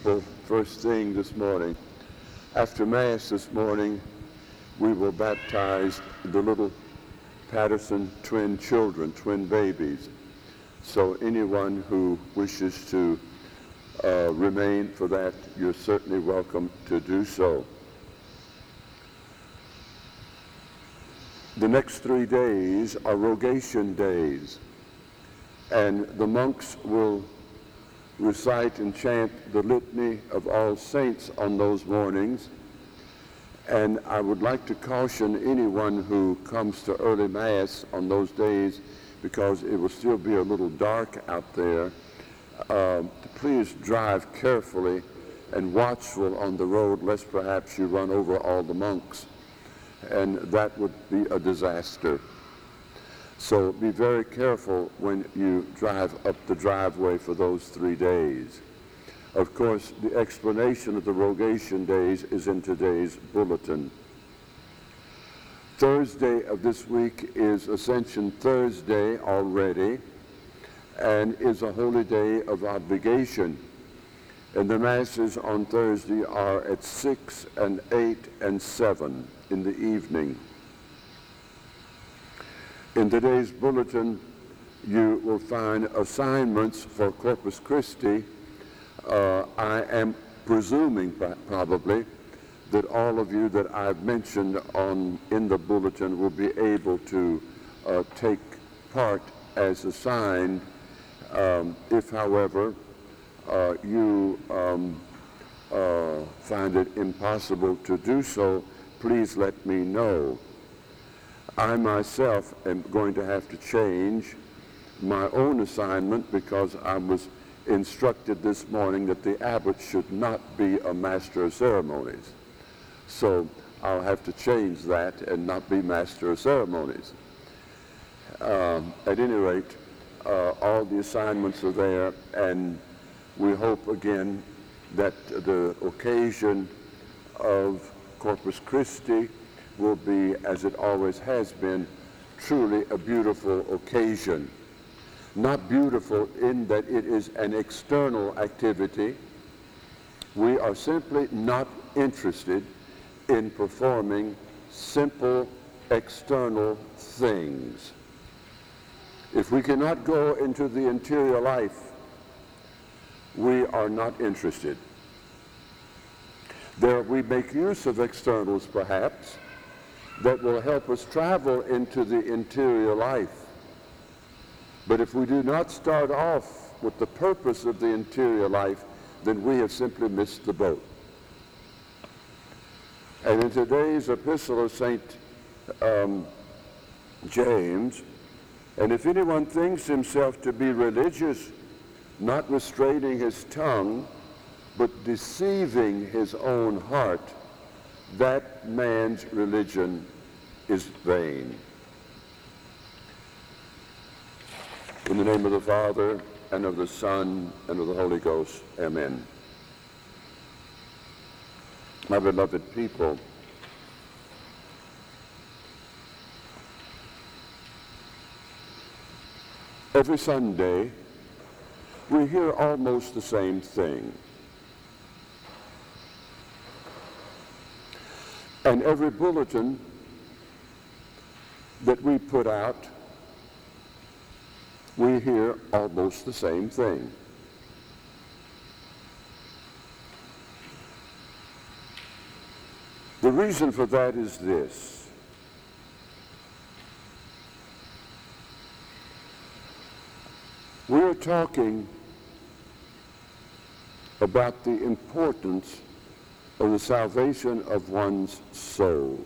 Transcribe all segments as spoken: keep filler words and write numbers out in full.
people first thing this morning. After Mass this morning, we will baptize the little Patterson twin children, twin babies. So anyone who wishes to uh, remain for that, you're certainly welcome to do so. The next three days are Rogation days, and the monks will recite and chant the Litany of All Saints on those mornings. And I would like to caution anyone who comes to early Mass on those days, because it will still be a little dark out there, uh, to please drive carefully and watchful on the road, lest perhaps you run over all the monks, and that would be a disaster. So be very careful when you drive up the driveway for those three days. Of course, the explanation of the Rogation days is in today's bulletin. Thursday of this week is Ascension Thursday already, and is a holy day of obligation. And the Masses on Thursday are at six and eight and seven in the evening. In today's bulletin, you will find assignments for Corpus Christi. Uh, I am presuming probably that all of you that I've mentioned on in the bulletin will be able to uh, take part as assigned. Um, if, however, uh, you um, uh, find it impossible to do so, please let me know. I myself am going to have to change my own assignment, because I was instructed this morning that the abbot should not be a master of ceremonies. So I'll have to change that and not be master of ceremonies. Um, at any rate, uh, all the assignments are there, and we hope again that the occasion of Corpus Christi will be, as it always has been, truly a beautiful occasion. Not beautiful in that it is an external activity. We are simply not interested in performing simple external things. If we cannot go into the interior life, we are not interested. There we make use of externals, perhaps, that will help us travel into the interior life. But if we do not start off with the purpose of the interior life, then we have simply missed the boat. And in today's epistle of Saint um, James, and if anyone thinks himself to be religious, not restraining his tongue, but deceiving his own heart, that man's religion is vain. In the name of the Father, and of the Son, and of the Holy Ghost, amen. My beloved people, every Sunday we hear almost the same thing. And every bulletin that we put out, we hear almost the same thing. The reason for that is this. We're talking about the importance of the salvation of one's soul.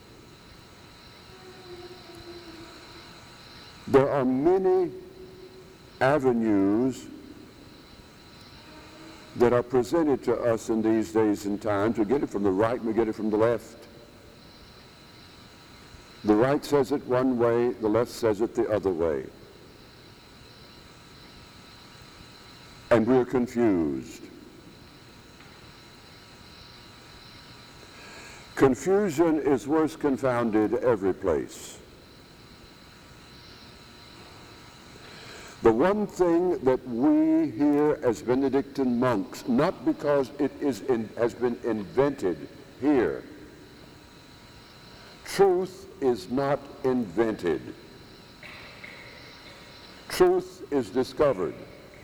There are many avenues that are presented to us in these days and times. We get it from the right and we get it from the left. The right says it one way, the left says it the other way. And we're confused. Confusion is worse confounded every place. The one thing that we here as Benedictine monks, not because it is in, has been invented here, truth is not invented. Truth is discovered.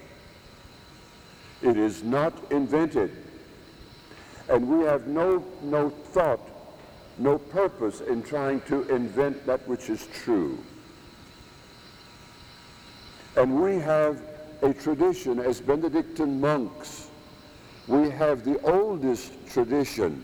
It is not invented. And we have no, no thought, no purpose in trying to invent that which is true. And we have a tradition as Benedictine monks. We have the oldest tradition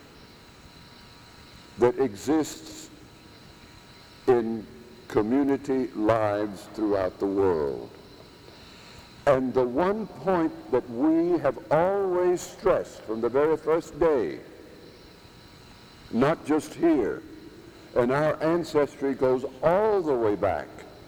that exists in community lives throughout the world. And the one point that we have always stressed from the very first day, not just here, and our ancestry goes all the way back.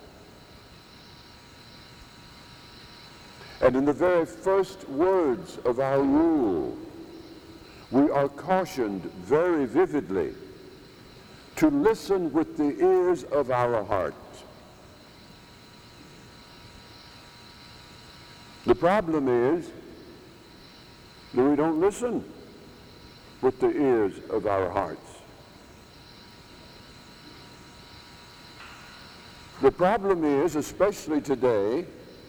And in the very first words of our rule, we are cautioned very vividly to listen with the ears of our heart. The problem is that we don't listen with the ears of our hearts. The problem is, especially today,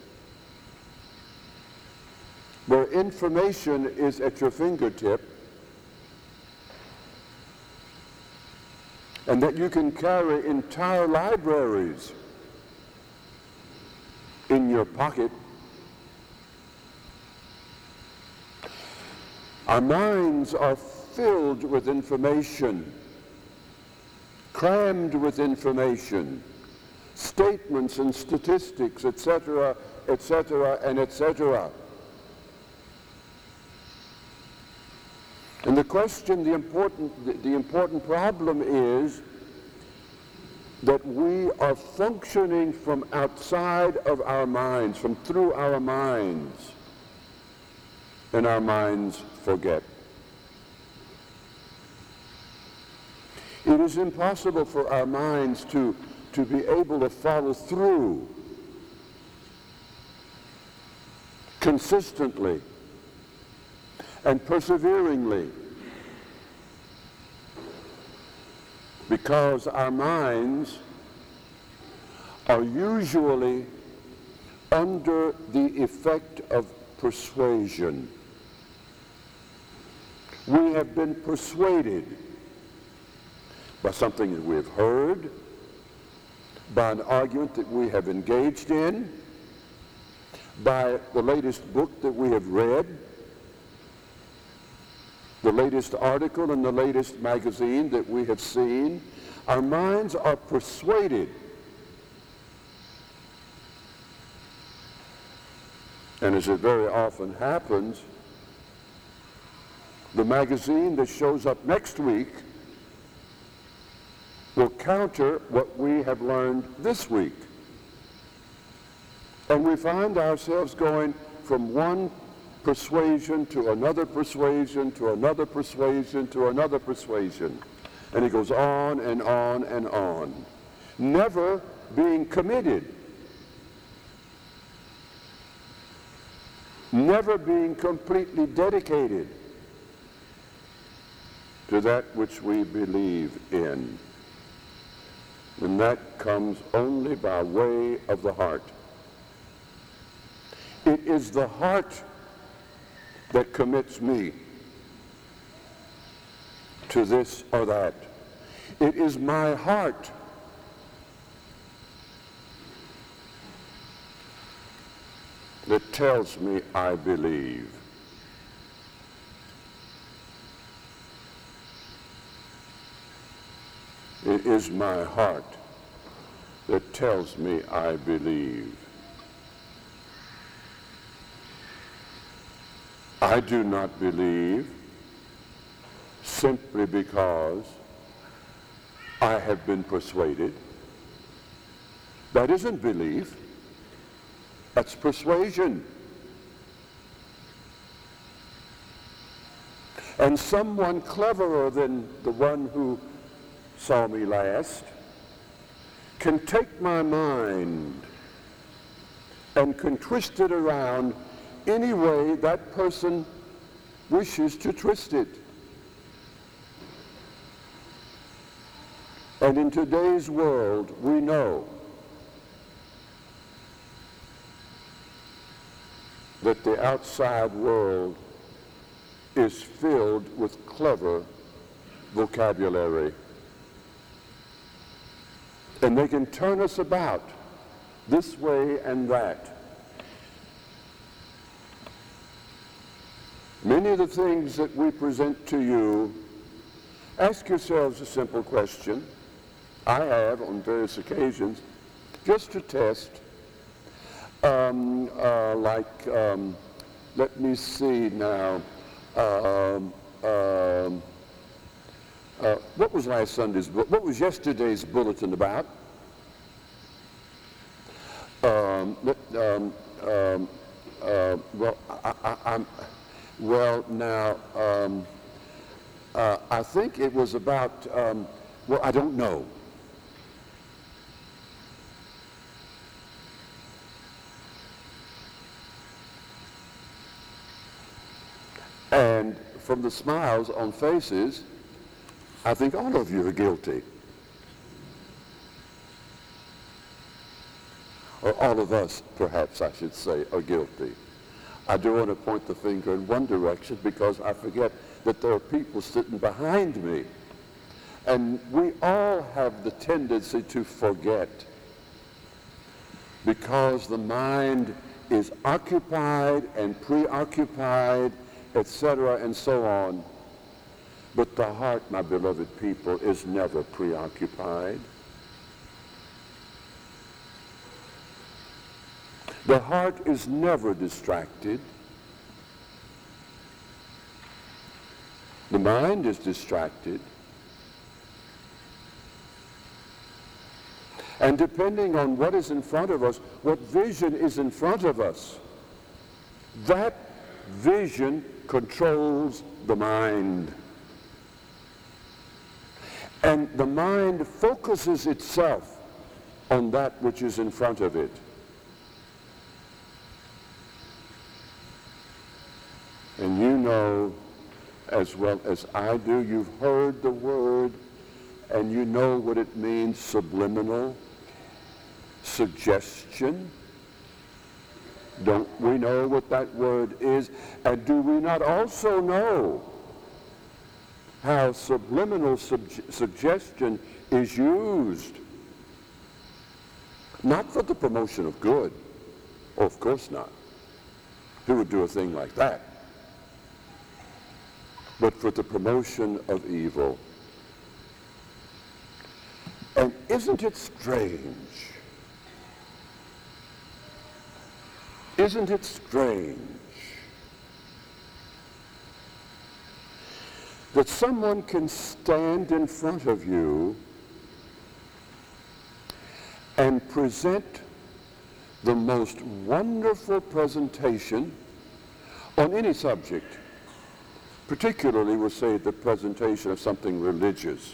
where information is at your fingertip, and that you can carry entire libraries in your pocket. Our minds are filled with information, crammed with information, statements and statistics, et cetera, et cetera, and et cetera. And the question, the important, the, the important problem is that we are functioning from outside of our minds, from through our minds, and our minds forget. It is impossible for our minds to, to be able to follow through consistently and perseveringly, because our minds are usually under the effect of persuasion. We have been persuaded by something that we have heard, by an argument that we have engaged in, by the latest book that we have read, the latest article in the latest magazine that we have seen. Our minds are persuaded. And as it very often happens, the magazine that shows up next week will counter what we have learned this week. And we find ourselves going from one persuasion to another persuasion to another persuasion to another persuasion. And it goes on and on and on, never being committed, never being completely dedicated to that which we believe in. And that comes only by way of the heart. It is the heart that commits me to this or that. It is my heart that tells me I believe. It is my heart that tells me I believe. I do not believe simply because I have been persuaded. That isn't belief. That's persuasion. And someone cleverer than the one who saw me last can take my mind and can twist it around any way that person wishes to twist it. And in today's world, we know that the outside world is filled with clever vocabulary. And they can turn us about this way and that. Many of the things that we present to you, ask yourselves a simple question. I have on various occasions, just to test, um, uh, like, um, let me see now, um, um, uh, what was last Sunday's, what was yesterday's bulletin about? Um, um, um, uh, well, I, I, I'm, well now, um, uh, I think it was about, um, well, I don't know. And from the smiles on faces, I think all of you are guilty. Or all of us, perhaps I should say, are guilty. I do want to point the finger in one direction because I forget that there are people sitting behind me. And we all have the tendency to forget because the mind is occupied and preoccupied, et cetera, and so on. But the heart, my beloved people, is never preoccupied. The heart is never distracted. The mind is distracted. And depending on what is in front of us, what vision is in front of us, that vision controls the mind. And the mind focuses itself on that which is in front of it. And you know as well as I do, you've heard the word and you know what it means, subliminal, suggestion. Don't we know what that word is? And do we not also know how subliminal sub- suggestion is used? Not for the promotion of good. Oh, of course not. Who would do a thing like that? But for the promotion of evil. And isn't it strange? Isn't it strange that someone can stand in front of you and present the most wonderful presentation on any subject, particularly, we'll say, the presentation of something religious,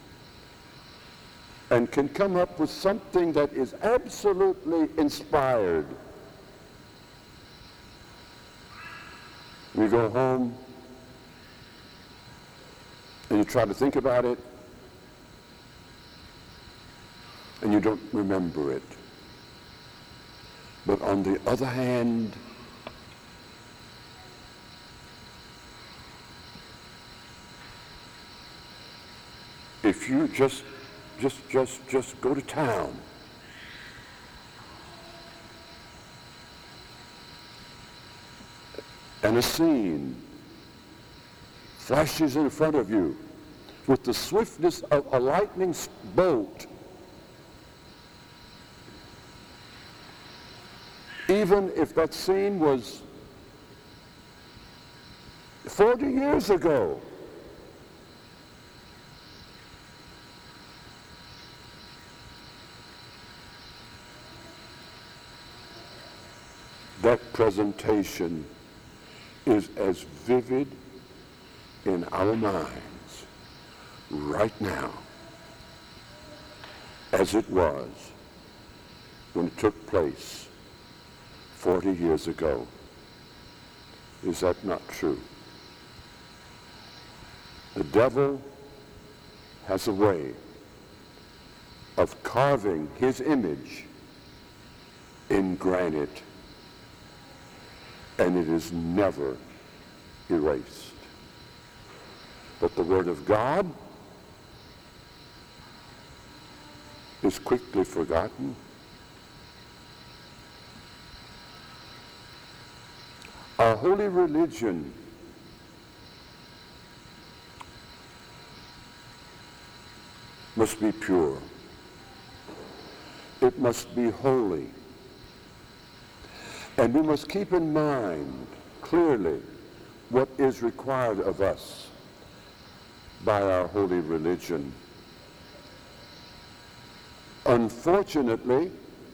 and can come up with something that is absolutely inspired. You go home and you try to think about it and you don't remember it. But on the other hand, if you just just just just go to town and a scene flashes in front of you with the swiftness of a lightning bolt, even if that scene was forty years ago, that presentation is as vivid in our minds right now as it was when it took place forty years ago. Is that not true? The devil has a way of carving his image in granite, and it is never erased. But the Word of God is quickly forgotten. Our holy religion must be pure. It must be holy. And we must keep in mind clearly what is required of us by our holy religion. Unfortunately,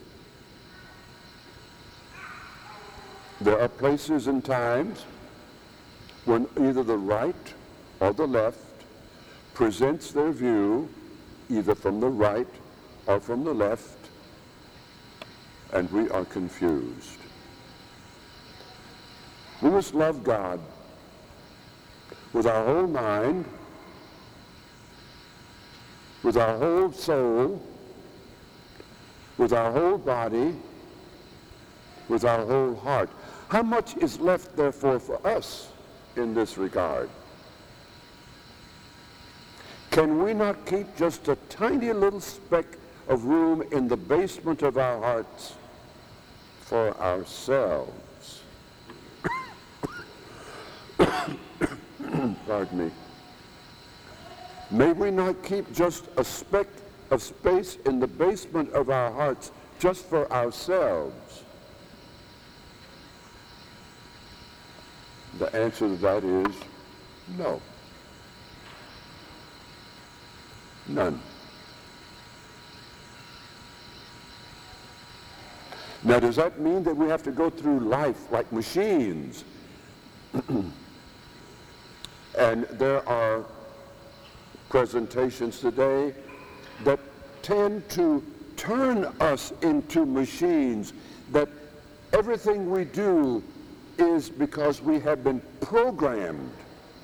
there are places and times when either the right or the left presents their view either from the right or from the left, and we are confused. We must love God with our whole mind, with our whole soul, with our whole body, with our whole heart. How much is left, therefore, for us in this regard? Can we not keep just a tiny little speck of room in the basement of our hearts for ourselves? Pardon me. May we not keep just a speck of space in the basement of our hearts just for ourselves? The answer to that is no. None. Now, does that mean that we have to go through life like machines? And there are presentations today that tend to turn us into machines, that everything we do is because we have been programmed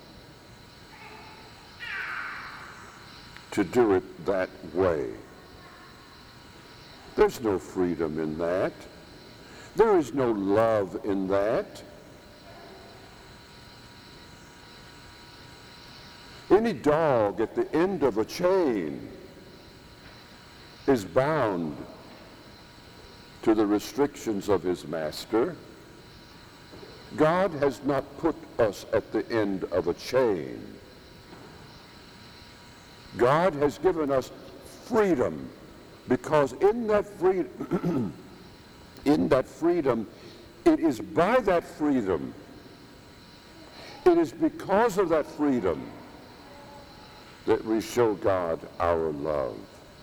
to do it that way. There's no freedom in that. There is no love in that. Any dog at the end of a chain is bound to the restrictions of his master. God has not put us at the end of a chain. God has given us freedom, because in that freedom, in that freedom, it is by that freedom, it is because of that freedom that we show God our love.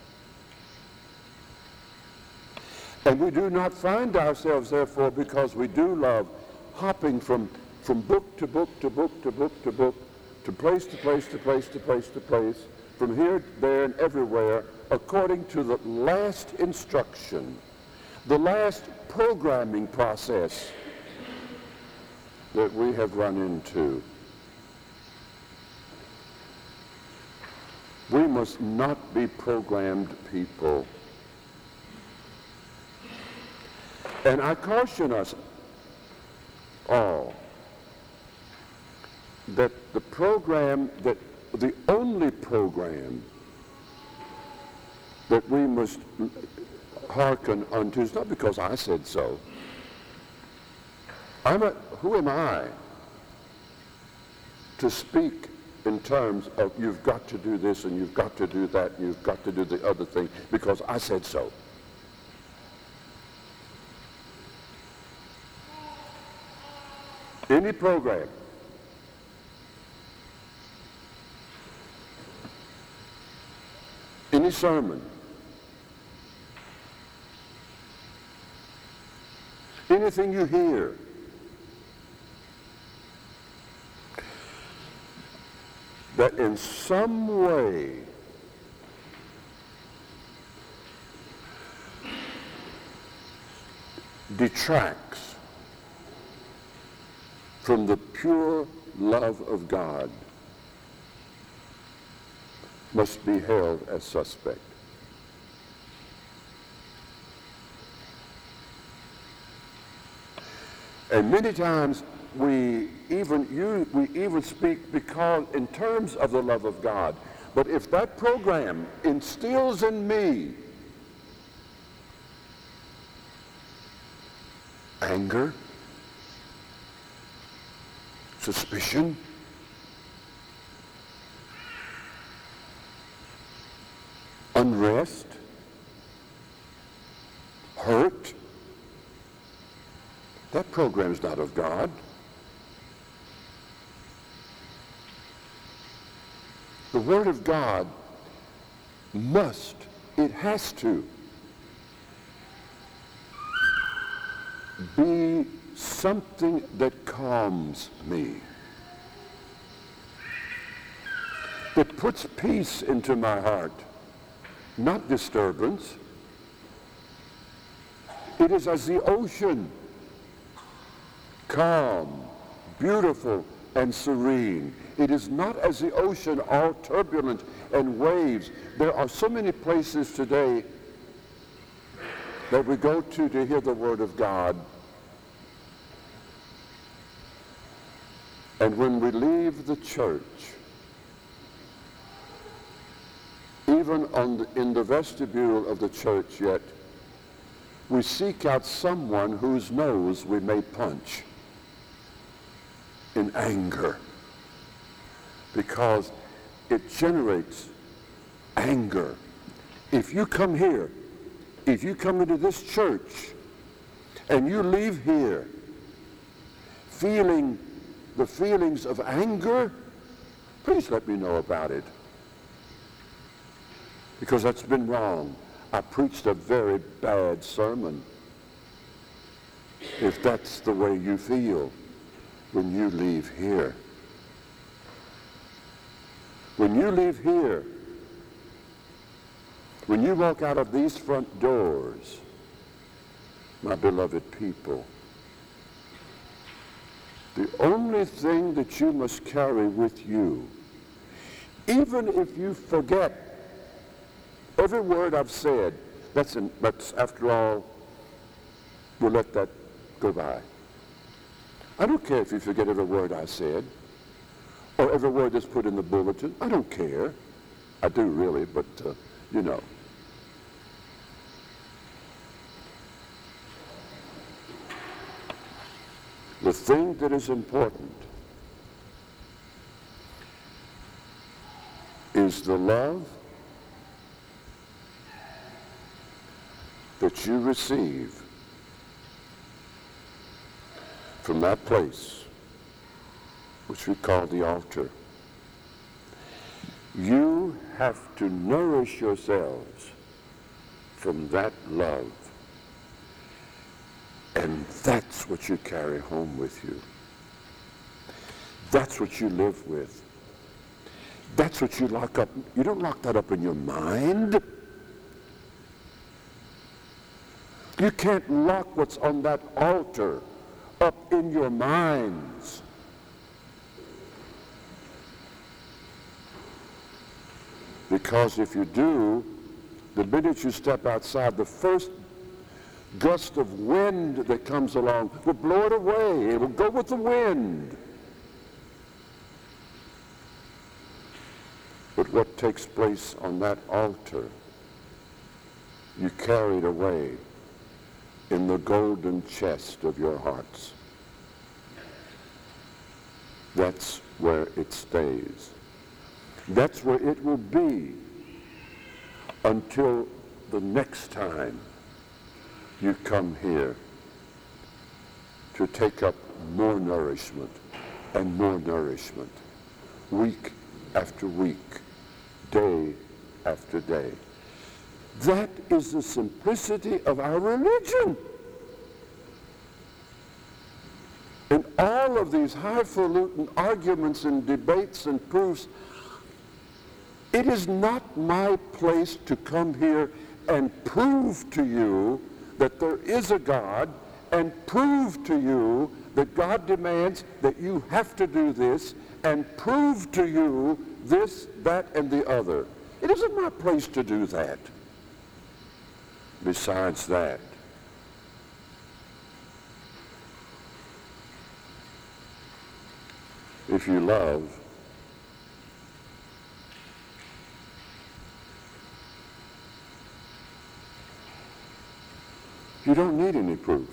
And we do not find ourselves, therefore, because we do love, hopping from, from book to book to book to book to book, to place to place to place to place to place, from here, there, and everywhere, according to the last instruction, the last programming process that we have run into. We must not be programmed people. And I caution us all that the program, that the only program that we must hearken unto is not because I said so. I'm a, who am I to speak in terms of you've got to do this and you've got to do that and you've got to do the other thing because I said so? Any program any sermon, anything you hear, that in some way detracts from the pure love of God must be held as suspect. And many times we even use, we even speak because in terms of the love of God. But if that program instills in me anger, suspicion, unrest, hurt, that program is not of God. The Word of God must, it has to, be something that calms me, that puts peace into my heart, not disturbance. It is as the ocean, calm, beautiful, and serene. It is not as the ocean, all turbulent and waves. There are so many places today that we go to to hear the Word of God. And when we leave the church, even on the, in the vestibule of the church yet, we seek out someone whose nose we may punch in anger, because it generates anger. If you come here, if you come into this church and you leave here feeling the feelings of anger, please let me know about it, because that's been wrong. I preached a very bad sermon if that's the way you feel when you leave here. When you leave here, when you walk out of these front doors, my beloved people, the only thing that you must carry with you, even if you forget every word I've said, that's, in, that's after all, we'll let that go by. I don't care if you forget every word I said or every word that's put in the bulletin. I don't care. I do really, but uh, you know. The thing that is important is the love that you receive from that place which we call the altar. You have to nourish yourselves from that love. And that's what you carry home with you. That's what you live with. That's what you lock up. You don't lock that up in your mind. You can't lock what's on that altar up in your minds. Because if you do, the minute you step outside, the first gust of wind that comes along will blow it away. It will go with the wind. But what takes place on that altar, you carry it away in the golden chest of your hearts. That's where it stays. That's where it will be until the next time you come here to take up more nourishment and more nourishment, week after week, day after day. That is the simplicity of our religion. And all of these highfalutin arguments and debates and proofs, it is not my place to come here and prove to you that there is a God and prove to you that God demands that you have to do this and prove to you this, that, and the other. It isn't my place to do that. Besides that, if you love, you don't need any proof.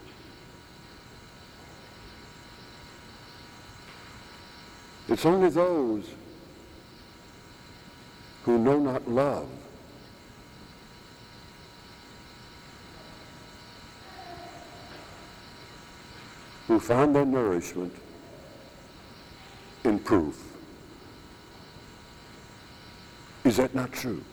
It's only those who know not love who find their nourishment in proof. Is that not true?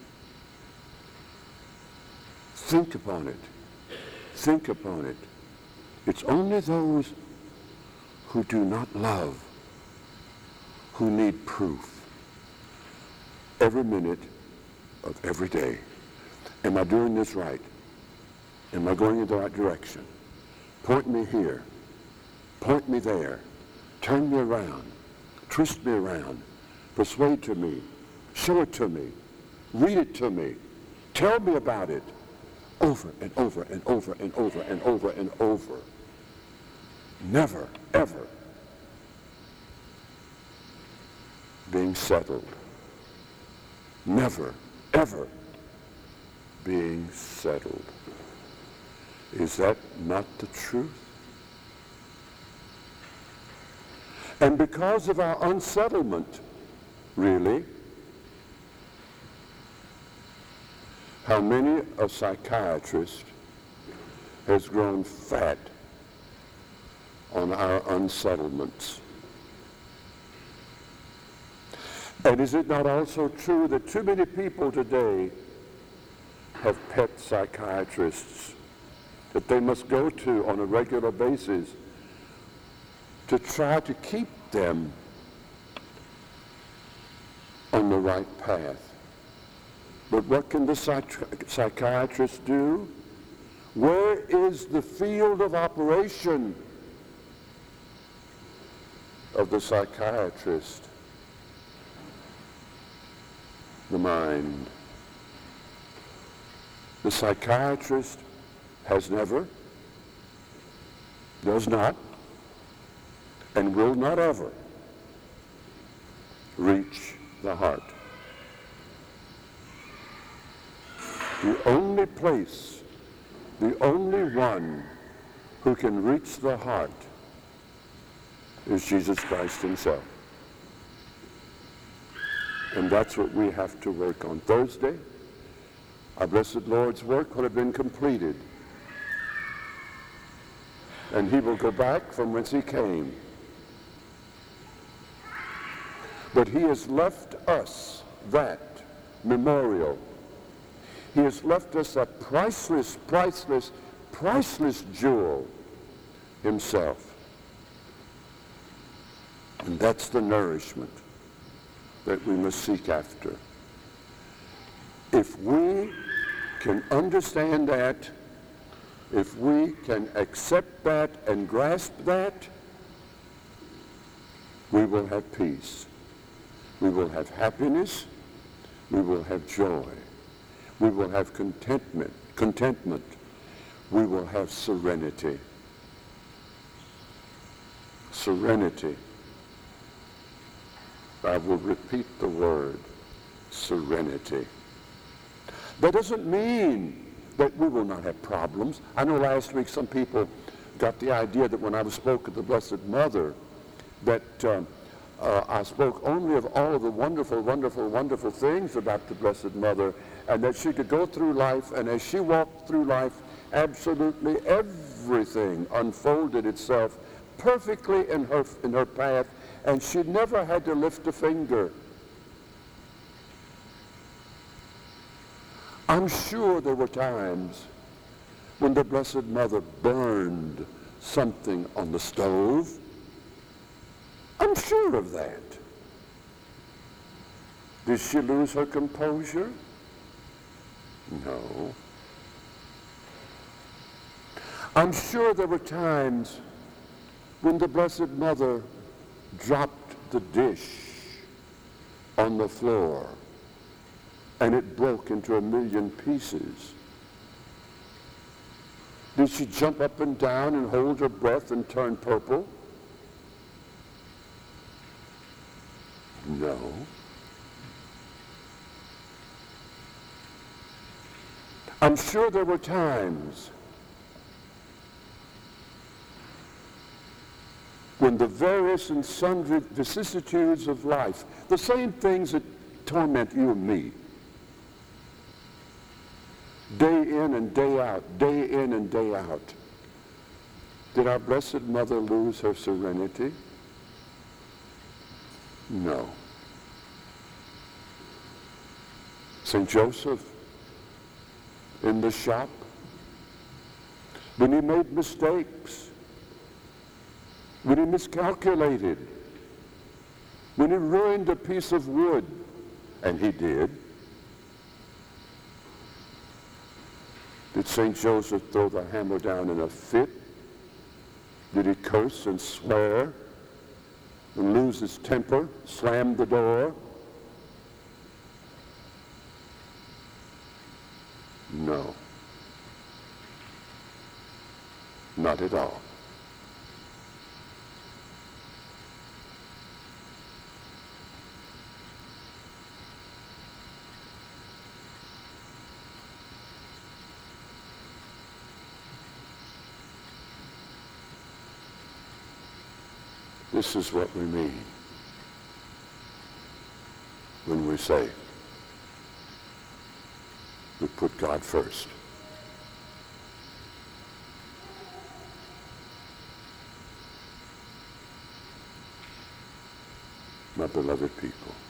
Think upon it. Think upon it. It's only those who do not love who need proof every minute of every day. Am I doing this right? Am I going in the right direction? Point me here. Point me there. Turn me around. Twist me around. Persuade to me. Show it to me. Read it to me. Tell me about it. Over and over and over and over and over and over. Never, ever being settled. Never, ever being settled. Is that not the truth? And because of our unsettlement, really, how many a psychiatrist has grown fat on our unsettlements? And is it not also true that too many people today have pet psychiatrists that they must go to on a regular basis to try to keep them on the right path? But what can the psych- psychiatrist do? Where is the field of operation of the psychiatrist? The mind. The psychiatrist has never, does not, and will not ever reach the heart. The only place, the only one who can reach the heart is Jesus Christ himself. And that's what we have to work on. Thursday, our blessed Lord's work will have been completed. And he will go back from whence he came. But he has left us that memorial. He has left us a priceless, priceless, priceless jewel himself. And that's the nourishment that we must seek after. If we can understand that, if we can accept that and grasp that, we will have peace. We will have happiness. We will have joy. We will have contentment. Contentment. We will have serenity. Serenity. I will repeat the word, serenity. That doesn't mean that we will not have problems. I know last week some people got the idea that when I spoke of the Blessed Mother, that um, uh, I spoke only of all of the wonderful, wonderful, wonderful things about the Blessed Mother, and that she could go through life, and as she walked through life, absolutely everything unfolded itself perfectly in her, in her path, and she never had to lift a finger. I'm sure there were times when the Blessed Mother burned something on the stove. I'm sure of that. Did she lose her composure? No. I'm sure there were times When the Blessed Mother dropped the dish on the floor and it broke into a million pieces, did she jump up and down and hold her breath and turn purple? No. I'm sure there were times when the various and sundry vicissitudes of life, the same things that torment you and me, day in and day out, day in and day out, did our Blessed Mother lose her serenity? No. Saint Joseph in the shop, when he made mistakes, when he miscalculated, when he ruined a piece of wood, and he did, did Saint Joseph throw the hammer down in a fit? Did he curse and swear and lose his temper, slam the door? No. Not at all. This is what we mean when we say we put God first. My beloved people,